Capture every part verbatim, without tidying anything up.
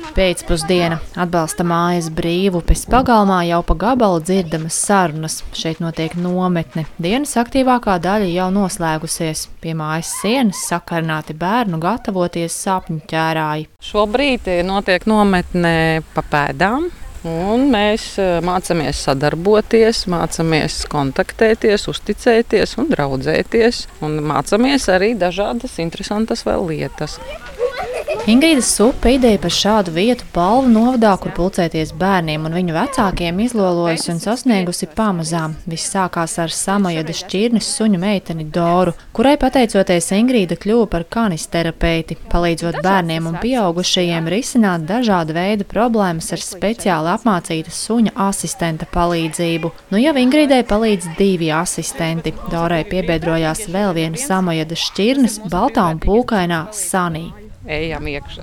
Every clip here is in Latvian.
Pēcpusdiena atbalsta mājas brīvupes pagalmā jau pa gabalu dzirdamas sarunas. Šeit notiek nometne. Dienas aktīvākā daļa jau noslēgusies. Pie mājas sienas sakarināti bērnu gatavoties sapņu ķērāji. Šobrīd notiek nometne pa pēdām. Un mēs mācāmies sadarboties, mācāmies kontaktēties, uzticēties un draudzēties. Un mācāmies arī dažādas interesantas vēl lietas. Ingrīdas Supe ideja par šādu vietu Palvu novadā, kur pulcēties bērniem un viņu vecākiem, izlolojusi un sasniegusi pamazām. Viss sākās ar Samojada Šķirnes suņu meiteni Doru, kurai pateicoties Ingrīda kļuva par kanisterapeiti, palīdzot bērniem un pieaugušajiem risināt dažāda veida problēmas ar speciāli apmācīta suņa asistenta palīdzību. Nu jau Ingrīdai palīdz divi asistenti. Dorai piebiedrojās vēl viena Samojada Šķirnes, baltā un pūkainā Sanī. Ejam iekšā.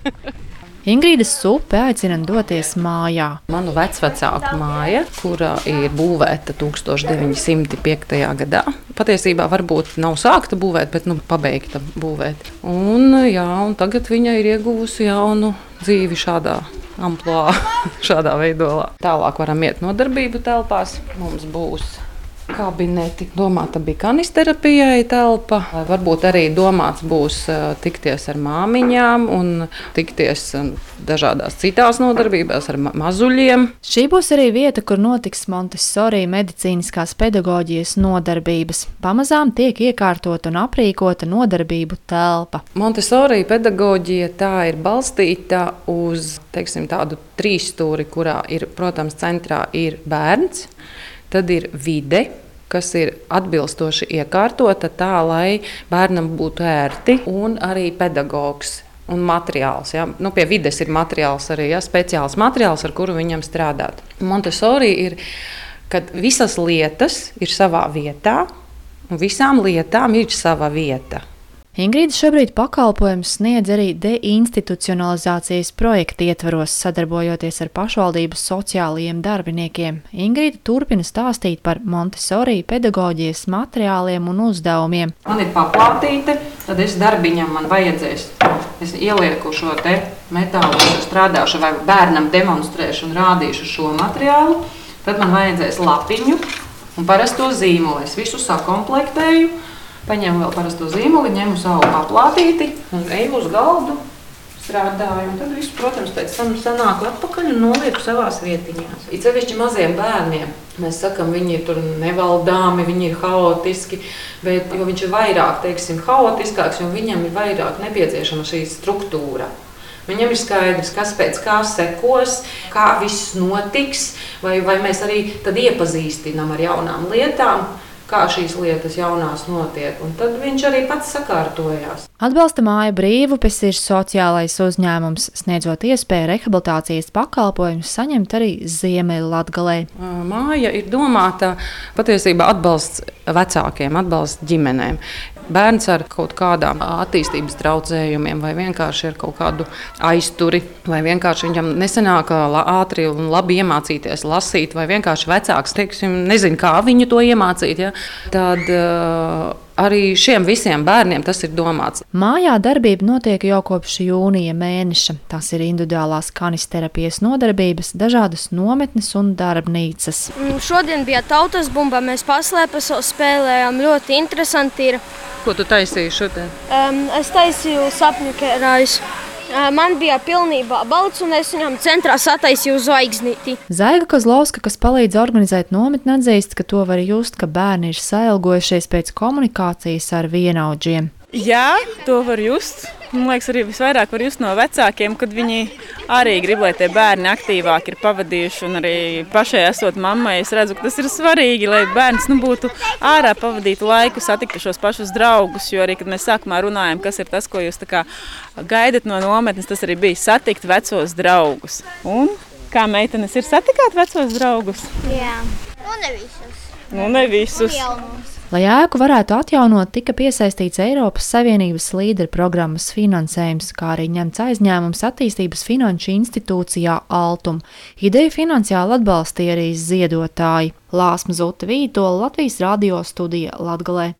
Ingrīdas Supe aicina doties mājā. Manu vecvecāku māja, kura ir būvēta tūkstoš deviņi simti piektajā gadā. Patiesībā varbūt nav sākta būvēt, bet nu, pabeigta būvēt. Un, jā, un tagad viņa ir ieguvusi jaunu dzīvi šādā amplua, šādā veidolā. Tālāk varam iet nodarbību telpās. Mums būs kabineti. Domāta bija kanisterapijai telpa. Varbūt arī domāts būs tikties ar māmiņām un tikties dažādās citās nodarbībās ar ma mazuļiem. Šī būs arī vieta, kur notiks Montessori medicīniskās pedagoģijas nodarbības. Pamazām tiek iekārtota un aprīkota nodarbību telpa. Montessori pedagoģija tā ir balstīta uz, teiksim, tādu trīsstūri, kurā ir, protams, centrā ir bērns. Tad ir vide, kas ir atbilstoši iekārtota tā, lai bērnam būtu ērti, un arī pedagogs un materiāls. Ja? Nu, pie vides ir materiāls arī, ja? Speciāls materiāls, ar kuru viņam strādāt. Montessori ir, kad visas lietas ir savā vietā, un visām lietām ir sava vieta. Ingrīda šobrīd pakalpojumus sniedz arī deinstitucionalizācijas projekta ietvaros, sadarbojoties ar pašvaldības sociālajiem darbiniekiem. Ingrīda turpina stāstīt par Montessori pedagoģijas materiāliem un uzdevumiem. Man ir paplātīte, tad es darbiņam man vajadzēs. Es ielieku šo te metālu, es strādāšu vai bērnam demonstrēšu un rādīšu šo materiālu. Tad man vajadzēs lapiņu un parasto zīmoli. Es visu sakomplektēju. Paņemu vēl parasto zīmoli, ņemu savu paplātīti un eju uz galdu, strādāju. Un tad visu, protams, pēc tam sanāku atpakaļ un nolieku savās vietiņās. It sevišķi maziem bērniem. Mēs sakam, viņi ir tur nevaldāmi, viņi ir haotiski, bet jo viņš ir vairāk, teiksim, haotiskāks, jo viņam ir vairāk nepieciešama šī struktūra. Viņam ir skaidrs, kas pēc kā sekos, kā viss notiks, vai, vai mēs arī tad iepazīstinām ar jaunām lietām, kā šīs lietas jaunās notiek, un tad viņš arī pats sakārtojās. Atbalsta māja brīvupes ir sociālais uzņēmums, sniedzot iespēju rehabilitācijas pakalpojumus saņemt arī Ziemeļlatgalē. Māja ir domāta patiesībā atbalsts vecākiem, atbalsts ģimenēm. Bērns ar kaut kādām attīstības traucējumiem vai vienkārši ar kaut kādu aizturi, vai vienkārši viņam nesenāk ātri un labi iemācīties lasīt, vai vienkārši vecāks, teiksim, nezin, kā viņu to iemācīt, ja? Tad uh, arī šiem visiem bērniem tas ir domāts. Mājā darbība notiek jau kopš jūnija mēneša. Tas ir individuālās kanisterapijas nodarbības, dažādas nometnes un darbnīcas. Šodien bija tautas bumba, mēs paslēpas spēlējām, ļoti interesanti ir. Ko tu taisīji šodien? Um, es taisīju sapņu ķērājus. Uh, man bija pilnībā balts, un es viņam centrā sataisīju zvaigznīti. Zaiga Kozlovska, kas palīdz organizēt nometni, atzīst, ka to var just, ka bērni ir sailgojušies pēc komunikācijas ar vienaudžiem. Jā, to var just. Man liekas, arī visvairāk var just no vecākiem, kad viņi arī grib, lai tie bērni aktīvāk ir pavadījuši. Un arī pašai esot mammai, es redzu, ka tas ir svarīgi, lai bērns nu, būtu ārā pavadītu laiku, satiktu šos pašus draugus. Jo arī, kad mēs sākumā runājam, kas ir tas, ko jūs tā kā gaidat no nometnes, tas arī bija satikt vecos draugus. Un kā meitenes ir satikāt vecos draugus? Jā, nu ne visus. Nu ne visus. Lai ēku varētu atjaunot, tika piesaistīts Eiropas Savienības līderu programmas finansējums, kā arī ņemts aizņēmums attīstības finanšu institūcijā Altum. Ideju finansiāli atbalstīja arī ziedotāji. Lāsma Zuta Vītola, Latvijas radio studija Latgalē.